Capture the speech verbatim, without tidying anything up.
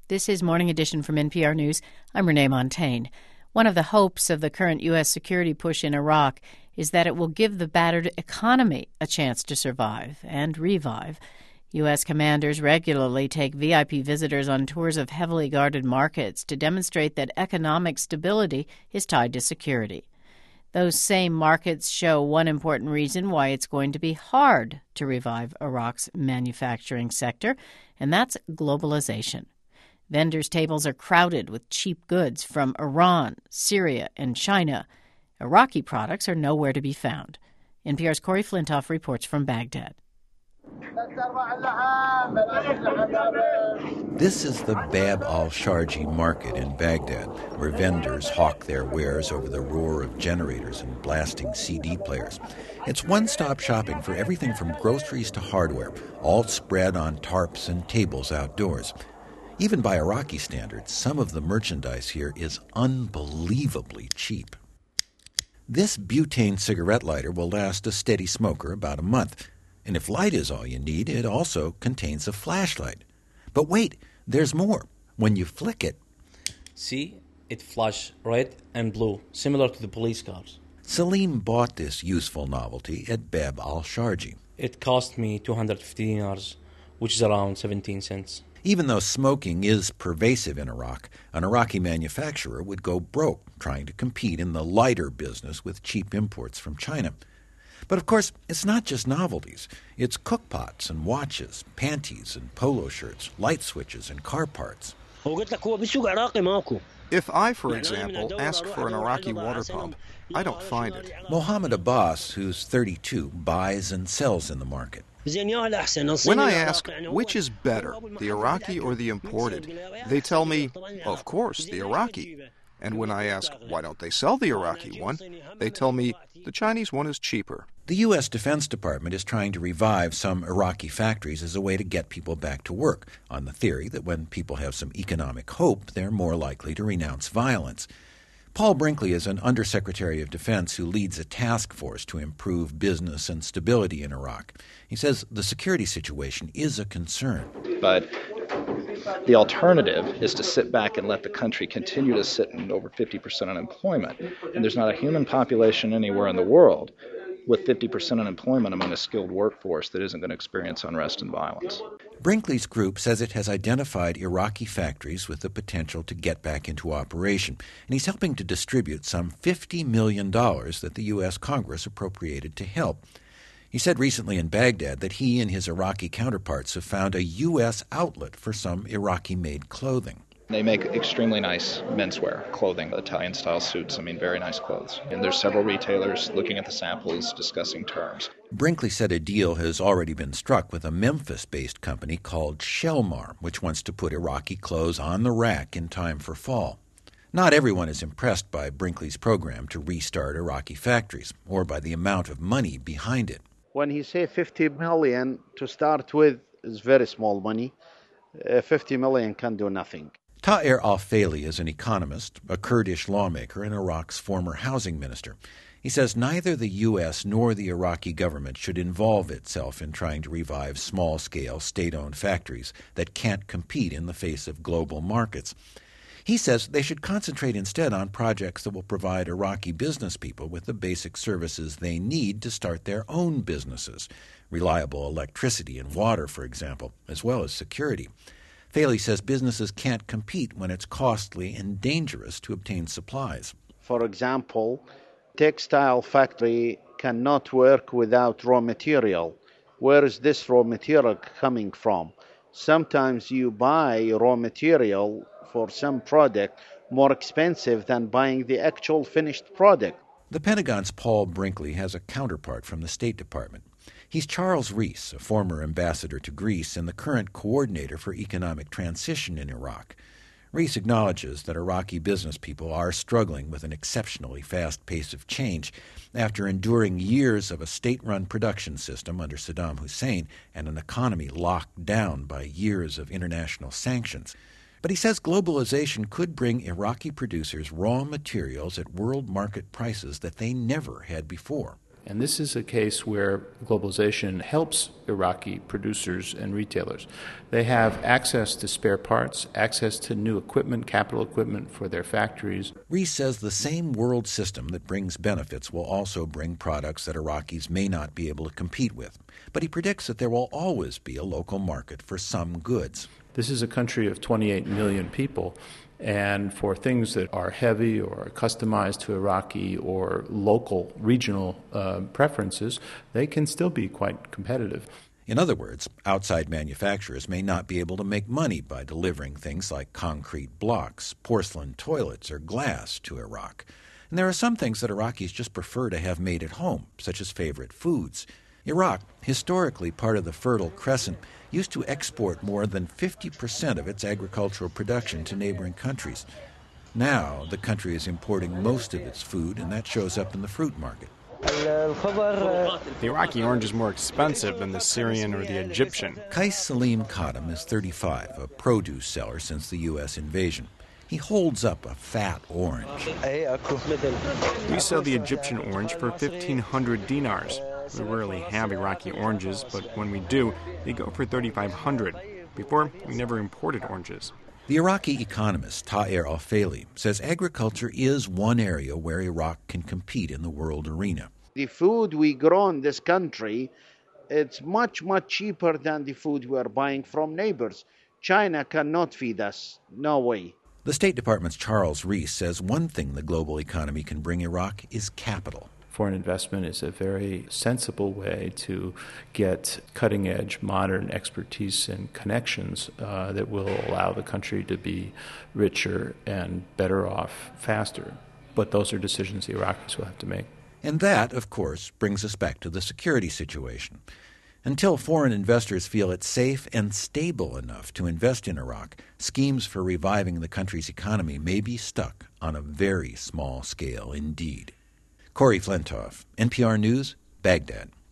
This is Morning Edition from N P R News. I'm Renee Montaigne. One of the hopes of the current U S security push in Iraq is that it will give the battered economy a chance to survive and revive. U S commanders regularly take V I P visitors on tours of heavily guarded markets to demonstrate that economic stability is tied to security. Those same markets show one important reason why it's going to be hard to revive Iraq's manufacturing sector, and that's globalization. Vendors' tables are crowded with cheap goods from Iran, Syria, and China. Iraqi products are nowhere to be found. N P R's Corey Flintoff reports from Baghdad. This is the Bab al-Sharji market in Baghdad, where vendors hawk their wares over the roar of generators and blasting C D players. It's one-stop shopping for everything from groceries to hardware, all spread on tarps and tables outdoors. Even by Iraqi standards, some of the merchandise here is unbelievably cheap. This butane cigarette lighter will last a steady smoker about a month. And if light is all you need, it also contains a flashlight. But wait, there's more. When you flick it... See, it flashes red and blue, similar to the police cars. Salim bought this useful novelty at Bab al-Sharji. It cost me two hundred fifty dinars, which is around seventeen cents. Even though smoking is pervasive in Iraq, an Iraqi manufacturer would go broke trying to compete in the lighter business with cheap imports from China. But of course, it's not just novelties. It's cookpots and watches, panties and polo shirts, light switches and car parts. If I, for example, ask for an Iraqi water pump, I don't find it. Mohammed Abbas, who's thirty-two, buys and sells in the market. When I ask which is better, the Iraqi or the imported, they tell me, of course, the Iraqi. And when I ask why don't they sell the Iraqi one, they tell me the Chinese one is cheaper. The U S Defense Department is trying to revive some Iraqi factories as a way to get people back to work, on the theory that when people have some economic hope, they're more likely to renounce violence. Paul Brinkley is an Undersecretary of Defense who leads a task force to improve business and stability in Iraq. He says the security situation is a concern. But the alternative is to sit back and let the country continue to sit in over fifty percent unemployment. And there's not a human population anywhere in the world with fifty percent unemployment among a skilled workforce that isn't going to experience unrest and violence. Brinkley's group says it has identified Iraqi factories with the potential to get back into operation, and he's helping to distribute some fifty million dollars that the U S Congress appropriated to help. He said recently in Baghdad that he and his Iraqi counterparts have found a U S outlet for some Iraqi-made clothing. They make extremely nice menswear, clothing, Italian-style suits. I mean, very nice clothes. And there's several retailers looking at the samples, discussing terms. Brinkley said a deal has already been struck with a Memphis-based company called Shelmar, which wants to put Iraqi clothes on the rack in time for fall. Not everyone is impressed by Brinkley's program to restart Iraqi factories, or by the amount of money behind it. When he say fifty million to start with is very small money. Uh, fifty million can do nothing. Taher Al-Faili is an economist, a Kurdish lawmaker, and Iraq's former housing minister. He says neither the U S nor the Iraqi government should involve itself in trying to revive small-scale, state-owned factories that can't compete in the face of global markets. He says they should concentrate instead on projects that will provide Iraqi business people with the basic services they need to start their own businesses, reliable electricity and water, for example, as well as security. Faili says businesses can't compete when it's costly and dangerous to obtain supplies. For example, textile factory cannot work without raw material. Where is this raw material coming from? Sometimes you buy raw material for some product more expensive than buying the actual finished product. The Pentagon's Paul Brinkley has a counterpart from the State Department. He's Charles Rees, a former ambassador to Greece and the current coordinator for economic transition in Iraq. Rees acknowledges that Iraqi business people are struggling with an exceptionally fast pace of change after enduring years of a state-run production system under Saddam Hussein and an economy locked down by years of international sanctions. But he says globalization could bring Iraqi producers raw materials at world market prices that they never had before. And this is a case where globalization helps Iraqi producers and retailers. They have access to spare parts, access to new equipment, capital equipment for their factories. Rees says the same world system that brings benefits will also bring products that Iraqis may not be able to compete with. But he predicts that there will always be a local market for some goods. This is a country of twenty-eight million people. And for things that are heavy or customized to Iraqi or local, regional uh, preferences, they can still be quite competitive. In other words, outside manufacturers may not be able to make money by delivering things like concrete blocks, porcelain toilets, or glass to Iraq. And there are some things that Iraqis just prefer to have made at home, such as favorite foods. Iraq, historically part of the Fertile Crescent, used to export more than fifty percent of its agricultural production to neighboring countries. Now, the country is importing most of its food, and that shows up in the fruit market. The Iraqi orange is more expensive than the Syrian or the Egyptian. Qais Salim Khatam is thirty-five, a produce seller since the U S invasion. He holds up a fat orange. We sell the Egyptian orange for fifteen hundred dinars. We rarely have Iraqi oranges, but when we do, they go for thirty-five hundred. Before, we never imported oranges. The Iraqi economist Taher Al-Faili says agriculture is one area where Iraq can compete in the world arena. The food we grow in this country, it's much, much cheaper than the food we are buying from neighbors. China cannot feed us. No way. The State Department's Charles Rees says one thing the global economy can bring Iraq is capital. Foreign investment is a very sensible way to get cutting-edge, modern expertise and connections uh, that will allow the country to be richer and better off faster. But those are decisions the Iraqis will have to make. And that, of course, brings us back to the security situation. Until foreign investors feel it's safe and stable enough to invest in Iraq, schemes for reviving the country's economy may be stuck on a very small scale indeed. Corey Flintoff, N P R News, Baghdad.